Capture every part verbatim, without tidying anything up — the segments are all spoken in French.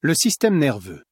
Le système nerveux.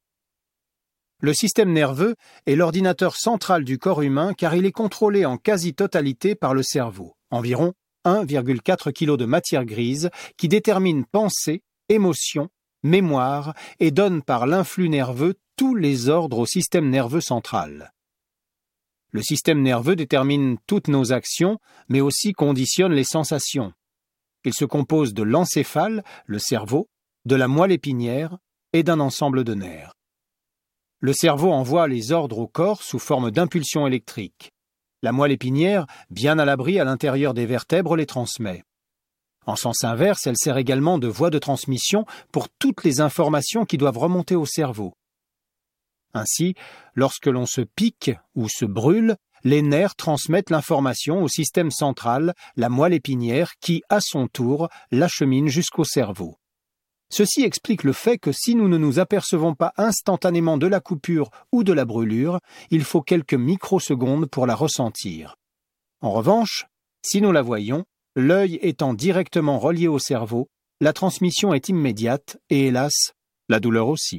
Le système nerveux est l'ordinateur central du corps humain car il est contrôlé en quasi-totalité par le cerveau, environ un virgule quatre kilos de matière grise qui détermine pensée, émotion, mémoire et donne par l'influx nerveux tous les ordres au système nerveux central. Le système nerveux détermine toutes nos actions, mais aussi conditionne les sensations. Il se compose de l'encéphale, le cerveau, de la moelle épinière et d'un ensemble de nerfs. Le cerveau envoie les ordres au corps sous forme d'impulsions électriques. La moelle épinière, bien à l'abri à l'intérieur des vertèbres, les transmet. En sens inverse, elle sert également de voie de transmission pour toutes les informations qui doivent remonter au cerveau. Ainsi, lorsque l'on se pique ou se brûle, les nerfs transmettent l'information au système central, la moelle épinière, qui, à son tour, l'achemine jusqu'au cerveau. Ceci explique le fait que si nous ne nous apercevons pas instantanément de la coupure ou de la brûlure, il faut quelques microsecondes pour la ressentir. En revanche, si nous la voyons, l'œil étant directement relié au cerveau, la transmission est immédiate et hélas, la douleur aussi.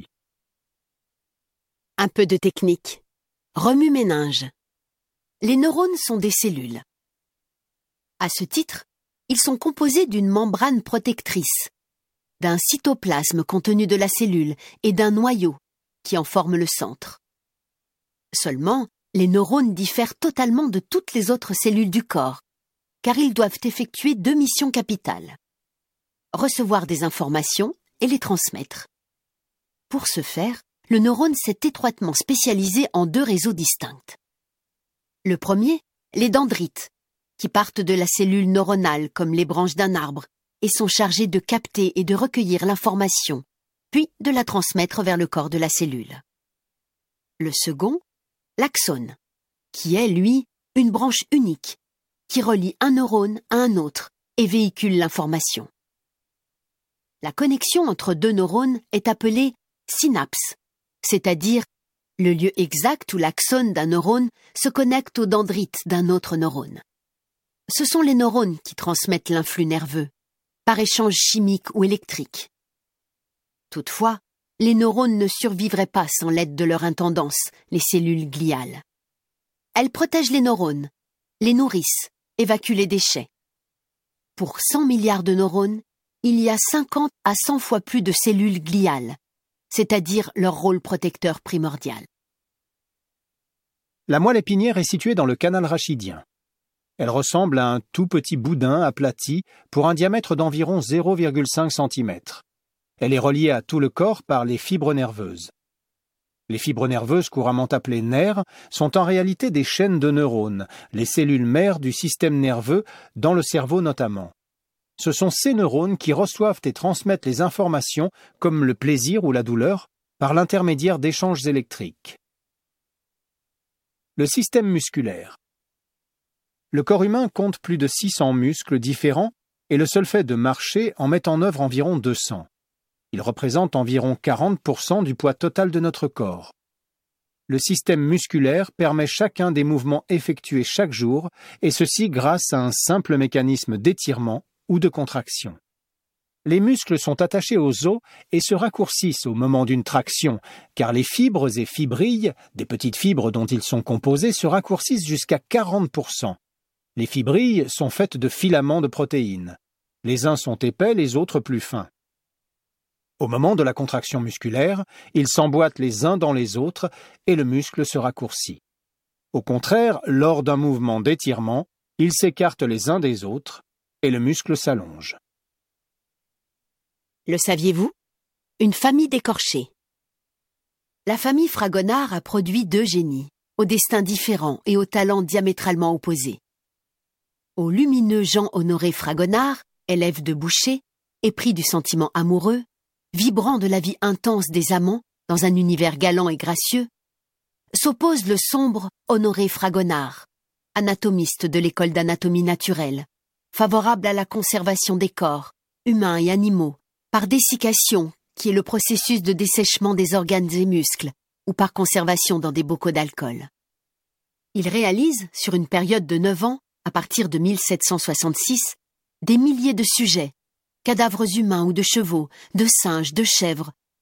Un peu de technique. Remue-ménage. Les neurones sont des cellules. À ce titre, ils sont composés d'une membrane protectrice, d'un cytoplasme contenu de la cellule et d'un noyau qui en forme le centre. Seulement, les neurones diffèrent totalement de toutes les autres cellules du corps, car ils doivent effectuer deux missions capitales. Recevoir des informations et les transmettre. Pour ce faire, le neurone s'est étroitement spécialisé en deux réseaux distincts. Le premier, les dendrites, qui partent de la cellule neuronale comme les branches d'un arbre et sont chargés de capter et de recueillir l'information, puis de la transmettre vers le corps de la cellule. Le second, l'axone, qui est, lui, une branche unique, qui relie un neurone à un autre et véhicule l'information. La connexion entre deux neurones est appelée synapse, c'est-à-dire le lieu exact où l'axone d'un neurone se connecte aux dendrites d'un autre neurone. Ce sont les neurones qui transmettent l'influx nerveux, par échange chimique ou électrique. Toutefois, les neurones ne survivraient pas sans l'aide de leur intendance, les cellules gliales. Elles protègent les neurones, les nourrissent, évacuent les déchets. Pour cent milliards de neurones, il y a cinquante à cent fois plus de cellules gliales, c'est-à-dire leur rôle protecteur primordial. La moelle épinière est située dans le canal rachidien. Elle ressemble à un tout petit boudin aplati pour un diamètre d'environ zéro virgule cinq centimètres. Elle est reliée à tout le corps par les fibres nerveuses. Les fibres nerveuses, couramment appelées nerfs, sont en réalité des chaînes de neurones, les cellules mères du système nerveux, dans le cerveau notamment. Ce sont ces neurones qui reçoivent et transmettent les informations, comme le plaisir ou la douleur, par l'intermédiaire d'échanges électriques. Le système musculaire. Le corps humain compte plus de six cents muscles différents et le seul fait de marcher en met en œuvre environ deux cents. Ils représentent environ quarante pour cent du poids total de notre corps. Le système musculaire permet chacun des mouvements effectués chaque jour, et ceci grâce à un simple mécanisme d'étirement ou de contraction. Les muscles sont attachés aux os et se raccourcissent au moment d'une traction, car les fibres et fibrilles, des petites fibres dont ils sont composés, se raccourcissent jusqu'à quarante pour cent. Les fibrilles sont faites de filaments de protéines. Les uns sont épais, les autres plus fins. Au moment de la contraction musculaire, ils s'emboîtent les uns dans les autres et le muscle se raccourcit. Au contraire, lors d'un mouvement d'étirement, ils s'écartent les uns des autres et le muscle s'allonge. Le saviez-vous? Une famille d'écorchés. La famille Fragonard a produit deux génies, aux destins différents et aux talents diamétralement opposés. Au lumineux Jean-Honoré Fragonard, élève de boucher, épris du sentiment amoureux, vibrant de la vie intense des amants dans un univers galant et gracieux, s'oppose le sombre Honoré Fragonard, anatomiste de l'école d'anatomie naturelle, favorable à la conservation des corps, humains et animaux, par dessiccation, qui est le processus de dessèchement des organes et muscles, ou par conservation dans des bocaux d'alcool. Il réalise, sur une période de neuf ans, à partir de mille sept cent soixante-six, des milliers de sujets, cadavres humains ou de chevaux, de singes, de chèvres,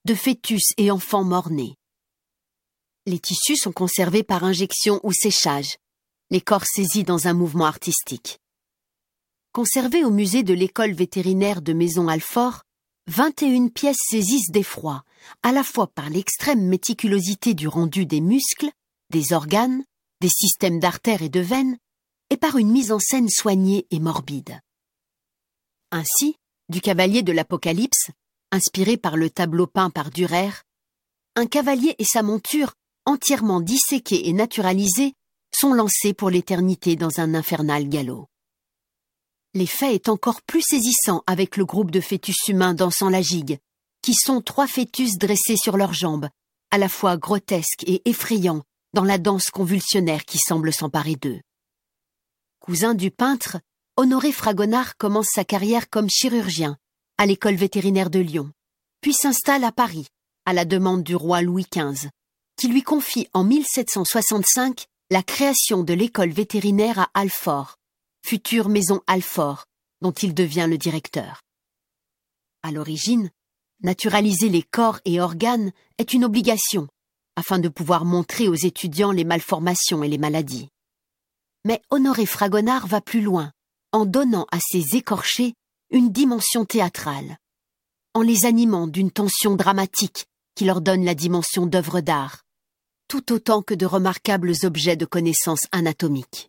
de fœtus et enfants mort-nés. Les tissus sont conservés par injection ou séchage, les corps saisis dans un mouvement artistique. Conservées au musée de l'école vétérinaire de Maisons-Alfort, vingt et une pièces saisissent d'effroi, à la fois par l'extrême méticulosité du rendu des muscles, des organes, des systèmes d'artères et de veines, et par une mise en scène soignée et morbide. Ainsi, du cavalier de l'Apocalypse, inspiré par le tableau peint par Dürer, un cavalier et sa monture, entièrement disséqués et naturalisés, sont lancés pour l'éternité dans un infernal galop. L'effet est encore plus saisissant avec le groupe de fœtus humains dansant la gigue, qui sont trois fœtus dressés sur leurs jambes, à la fois grotesques et effrayants dans la danse convulsionnaire qui semble s'emparer d'eux. Cousin du peintre, Honoré Fragonard commence sa carrière comme chirurgien à l'école vétérinaire de Lyon, puis s'installe à Paris, à la demande du roi Louis quinze, qui lui confie en mille sept cent soixante-cinq la création de l'école vétérinaire à Alfort, future maison Alfort, dont il devient le directeur. À l'origine, naturaliser les corps et organes est une obligation, afin de pouvoir montrer aux étudiants les malformations et les maladies. Mais Honoré Fragonard va plus loin, en donnant à ces écorchés une dimension théâtrale, en les animant d'une tension dramatique qui leur donne la dimension d'œuvre d'art, tout autant que de remarquables objets de connaissance anatomique.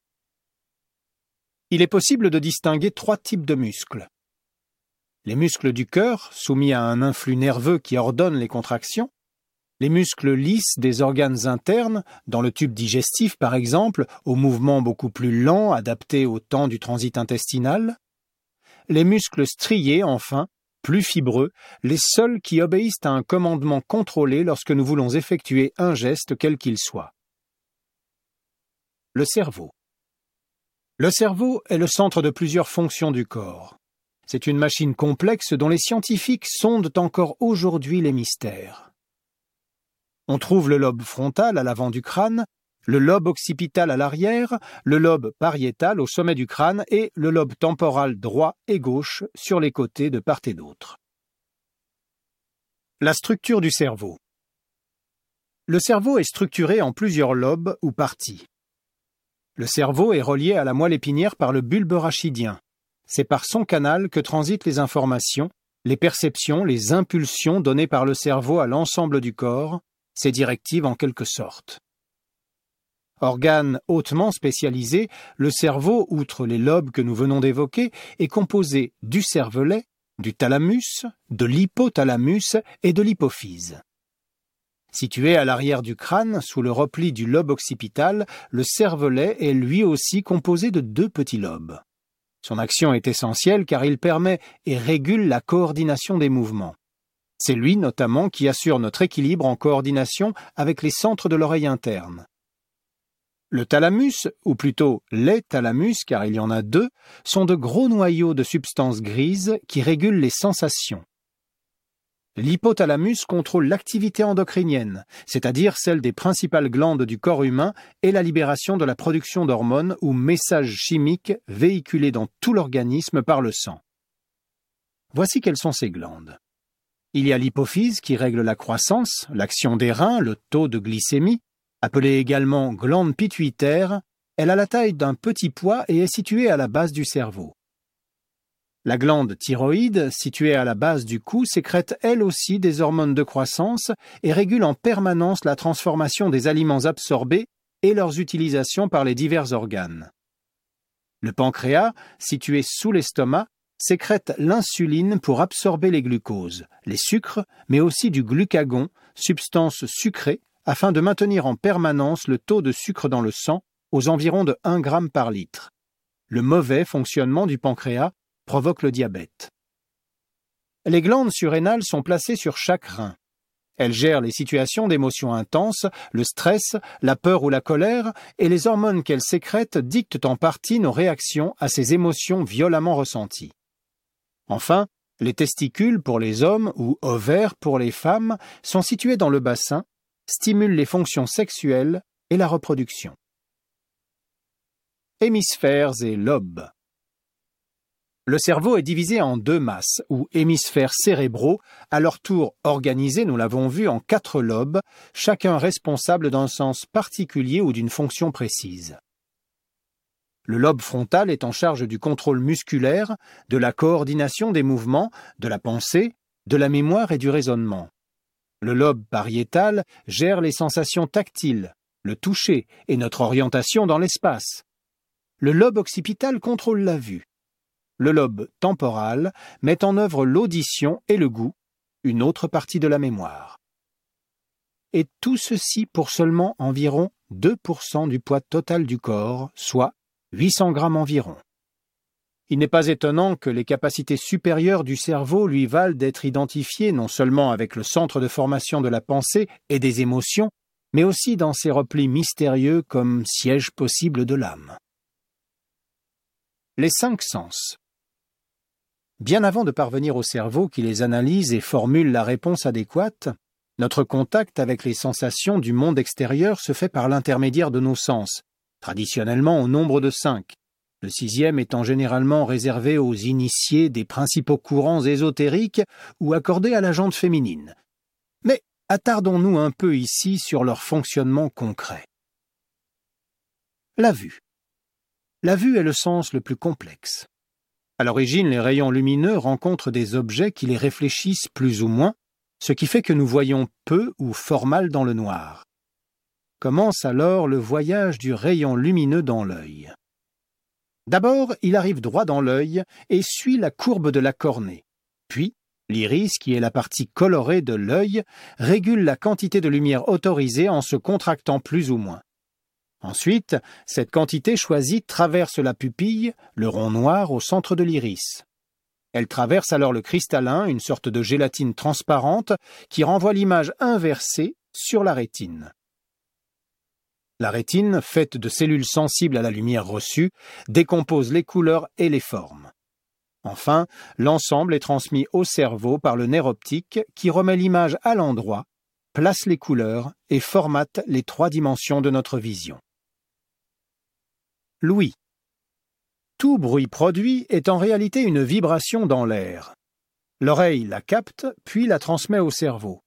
Il est possible de distinguer trois types de muscles. Les muscles du cœur, soumis à un influx nerveux qui ordonne les contractions, les muscles lisses des organes internes, dans le tube digestif par exemple, aux mouvements beaucoup plus lents adaptés au temps du transit intestinal, les muscles striés enfin, plus fibreux, les seuls qui obéissent à un commandement contrôlé lorsque nous voulons effectuer un geste quel qu'il soit. Le cerveau. Le cerveau est le centre de plusieurs fonctions du corps. C'est une machine complexe dont les scientifiques sondent encore aujourd'hui les mystères. On trouve le lobe frontal à l'avant du crâne, le lobe occipital à l'arrière, le lobe pariétal au sommet du crâne et le lobe temporal droit et gauche sur les côtés de part et d'autre. La structure du cerveau. Le cerveau est structuré en plusieurs lobes ou parties. Le cerveau est relié à la moelle épinière par le bulbe rachidien. C'est par son canal que transitent les informations, les perceptions, les impulsions données par le cerveau à l'ensemble du corps, ses directives en quelque sorte. Organe hautement spécialisé, le cerveau, outre les lobes que nous venons d'évoquer, est composé du cervelet, du thalamus, de l'hypothalamus et de l'hypophyse. Situé à l'arrière du crâne, sous le repli du lobe occipital, le cervelet est lui aussi composé de deux petits lobes. Son action est essentielle car il permet et régule la coordination des mouvements. C'est lui notamment qui assure notre équilibre en coordination avec les centres de l'oreille interne. Le thalamus, ou plutôt les thalamus, car il y en a deux, sont de gros noyaux de substances grises qui régulent les sensations. L'hypothalamus contrôle l'activité endocrinienne, c'est-à-dire celle des principales glandes du corps humain et la libération de la production d'hormones ou messages chimiques véhiculés dans tout l'organisme par le sang. Voici quelles sont ces glandes. Il y a l'hypophyse qui règle la croissance, l'action des reins, le taux de glycémie, appelée également glande pituitaire. Elle a la taille d'un petit pois et est située à la base du cerveau. La glande thyroïde, située à la base du cou, sécrète elle aussi des hormones de croissance et régule en permanence la transformation des aliments absorbés et leurs utilisations par les divers organes. Le pancréas, situé sous l'estomac, sécrète l'insuline pour absorber les glucoses, les sucres, mais aussi du glucagon, substance sucrée, afin de maintenir en permanence le taux de sucre dans le sang aux environs de un gramme par litre. Le mauvais fonctionnement du pancréas provoque le diabète. Les glandes surrénales sont placées sur chaque rein. Elles gèrent les situations d'émotions intenses, le stress, la peur ou la colère, et les hormones qu'elles sécrètent dictent en partie nos réactions à ces émotions violemment ressenties. Enfin, les testicules pour les hommes ou ovaires pour les femmes sont situés dans le bassin, stimulent les fonctions sexuelles et la reproduction. Hémisphères et lobes. Le cerveau est divisé en deux masses, ou hémisphères cérébraux, à leur tour organisés, nous l'avons vu, en quatre lobes, chacun responsable d'un sens particulier ou d'une fonction précise. Le lobe frontal est en charge du contrôle musculaire, de la coordination des mouvements, de la pensée, de la mémoire et du raisonnement. Le lobe pariétal gère les sensations tactiles, le toucher et notre orientation dans l'espace. Le lobe occipital contrôle la vue. Le lobe temporal met en œuvre l'audition et le goût, une autre partie de la mémoire. Et tout ceci pour seulement environ deux pour cent du poids total du corps, soit huit cents grammes environ. Il n'est pas étonnant que les capacités supérieures du cerveau lui valent d'être identifiées non seulement avec le centre de formation de la pensée et des émotions, mais aussi dans ses replis mystérieux comme siège possible de l'âme. Les cinq sens. Bien avant de parvenir au cerveau qui les analyse et formule la réponse adéquate, notre contact avec les sensations du monde extérieur se fait par l'intermédiaire de nos sens, traditionnellement au nombre de cinq, le sixième étant généralement réservé aux initiés des principaux courants ésotériques ou accordé à la jante féminine. Mais attardons-nous un peu ici sur leur fonctionnement concret. La vue. La vue est le sens le plus complexe. À l'origine, les rayons lumineux rencontrent des objets qui les réfléchissent plus ou moins, ce qui fait que nous voyons peu ou fort mal dans le noir. Commence alors le voyage du rayon lumineux dans l'œil. D'abord, il arrive droit dans l'œil et suit la courbe de la cornée. Puis, l'iris, qui est la partie colorée de l'œil, régule la quantité de lumière autorisée en se contractant plus ou moins. Ensuite, cette quantité choisie traverse la pupille, le rond noir au centre de l'iris. Elle traverse alors le cristallin, une sorte de gélatine transparente, qui renvoie l'image inversée sur la rétine. La rétine, faite de cellules sensibles à la lumière reçue, décompose les couleurs et les formes. Enfin, l'ensemble est transmis au cerveau par le nerf optique qui remet l'image à l'endroit, place les couleurs et formate les trois dimensions de notre vision. L'ouïe. Tout bruit produit est en réalité une vibration dans l'air. L'oreille la capte, puis la transmet au cerveau.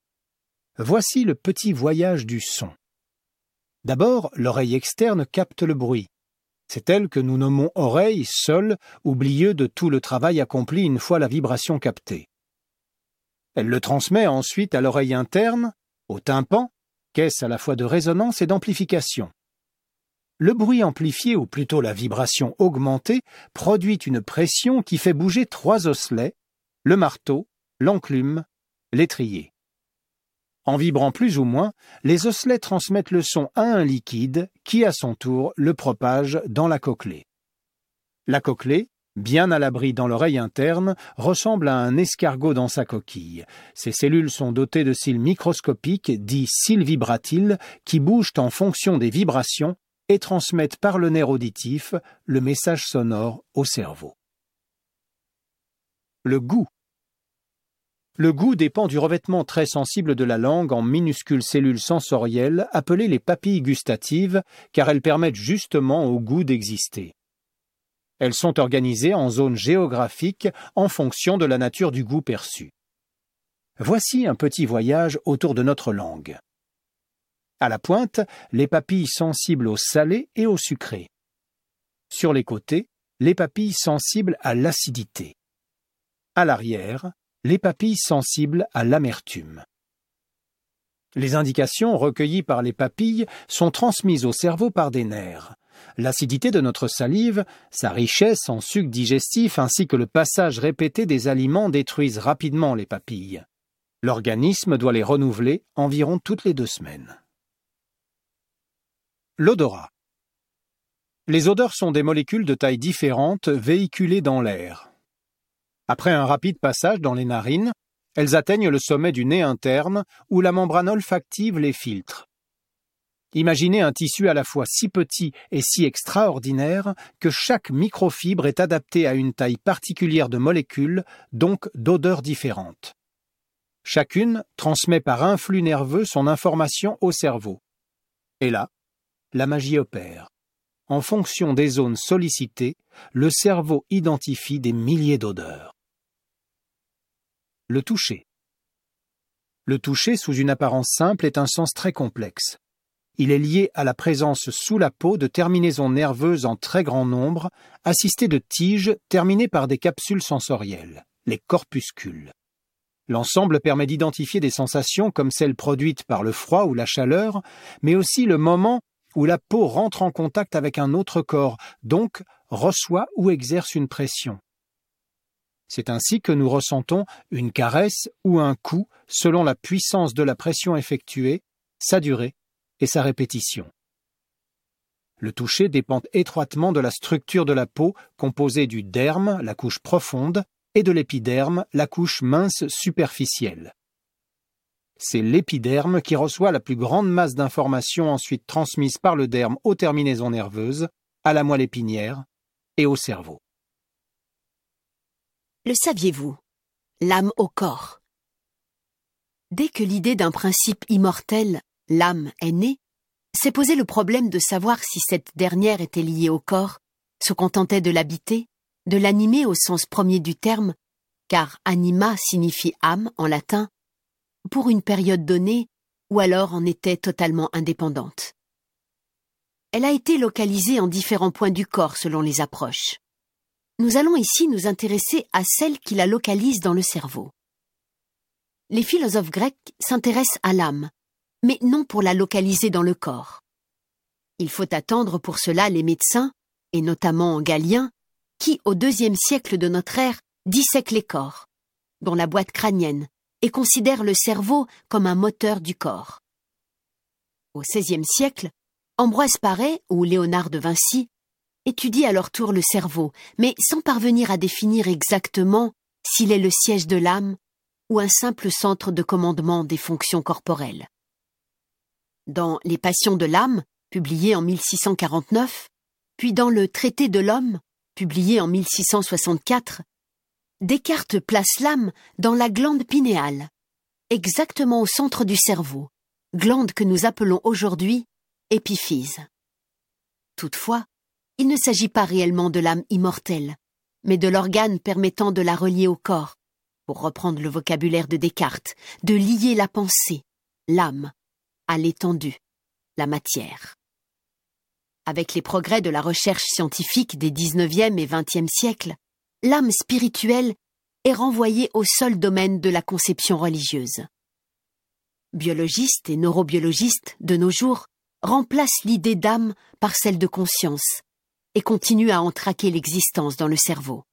Voici le petit voyage du son. D'abord, l'oreille externe capte le bruit. C'est elle que nous nommons oreille, seule, oublieux de tout le travail accompli une fois la vibration captée. Elle le transmet ensuite à l'oreille interne, au tympan, caisse à la fois de résonance et d'amplification. Le bruit amplifié, ou plutôt la vibration augmentée, produit une pression qui fait bouger trois osselets, le marteau, l'enclume, l'étrier. En vibrant plus ou moins, les osselets transmettent le son à un liquide qui, à son tour, le propage dans la cochlée. La cochlée, bien à l'abri dans l'oreille interne, ressemble à un escargot dans sa coquille. Ses cellules sont dotées de cils microscopiques, dits cils vibratiles, qui bougent en fonction des vibrations et transmettent par le nerf auditif le message sonore au cerveau. Le goût. Le goût dépend du revêtement très sensible de la langue en minuscules cellules sensorielles appelées les papilles gustatives, car elles permettent justement au goût d'exister. Elles sont organisées en zones géographiques en fonction de la nature du goût perçu. Voici un petit voyage autour de notre langue. À la pointe, les papilles sensibles au salé et au sucré. Sur les côtés, les papilles sensibles à l'acidité. À l'arrière, les papilles sensibles à l'amertume. Les indications recueillies par les papilles sont transmises au cerveau par des nerfs. L'acidité de notre salive, sa richesse en sucs digestifs ainsi que le passage répété des aliments détruisent rapidement les papilles. L'organisme doit les renouveler environ toutes les deux semaines. L'odorat. Les odeurs sont des molécules de taille différente véhiculées dans l'air. Après un rapide passage dans les narines, elles atteignent le sommet du nez interne où la membrane olfactive les filtre. Imaginez un tissu à la fois si petit et si extraordinaire que chaque microfibre est adaptée à une taille particulière de molécules, donc d'odeurs différentes. Chacune transmet par un flux nerveux son information au cerveau. Et là, la magie opère. en fonction des zones sollicitées, le cerveau identifie des milliers d'odeurs. Le toucher. Le toucher sous une apparence simple est un sens très complexe. Il est lié à la présence sous la peau de terminaisons nerveuses en très grand nombre, assistées de tiges terminées par des capsules sensorielles, les corpuscules. L'ensemble permet d'identifier des sensations comme celles produites par le froid ou la chaleur, mais aussi le moment où la peau rentre en contact avec un autre corps, donc reçoit ou exerce une pression. C'est ainsi que nous ressentons une caresse ou un coup selon la puissance de la pression effectuée, sa durée et sa répétition. Le toucher dépend étroitement de la structure de la peau composée du derme, la couche profonde, et de l'épiderme, la couche mince superficielle. C'est l'épiderme qui reçoit la plus grande masse d'informations ensuite transmises par le derme aux terminaisons nerveuses, à la moelle épinière et au cerveau. Le saviez-vous? L'âme au corps. Dès que l'idée d'un principe immortel, l'âme, est née, s'est posé le problème de savoir si cette dernière était liée au corps, se contentait de l'habiter, de l'animer au sens premier du terme, car anima signifie âme en latin, pour une période donnée, ou alors en était totalement indépendante. Elle a été localisée en différents points du corps selon les approches. Nous allons ici nous intéresser à celle qui la localise dans le cerveau. Les philosophes grecs s'intéressent à l'âme, mais non pour la localiser dans le corps. Il faut attendre pour cela les médecins, et notamment Galien, qui, au deuxième siècle de notre ère, dissèque les corps, dont la boîte crânienne, et considère le cerveau comme un moteur du corps. Au seizième siècle, Ambroise Paré ou Léonard de Vinci étudient à leur tour le cerveau, mais sans parvenir à définir exactement s'il est le siège de l'âme ou un simple centre de commandement des fonctions corporelles. Dans Les Passions de l'âme, publié en mille six cent quarante-neuf, puis dans le Traité de l'homme, publié en mille six cent soixante-quatre, Descartes place l'âme dans la glande pinéale, exactement au centre du cerveau, glande que nous appelons aujourd'hui épiphyse. Toutefois, il ne s'agit pas réellement de l'âme immortelle, mais de l'organe permettant de la relier au corps, pour reprendre le vocabulaire de Descartes, de lier la pensée, l'âme, à l'étendue, la matière. Avec les progrès de la recherche scientifique des dix-neuvième et vingtième siècles, l'âme spirituelle est renvoyée au seul domaine de la conception religieuse. Biologistes et neurobiologistes, de nos jours, remplacent l'idée d'âme par celle de conscience et continuent à en traquer l'existence dans le cerveau.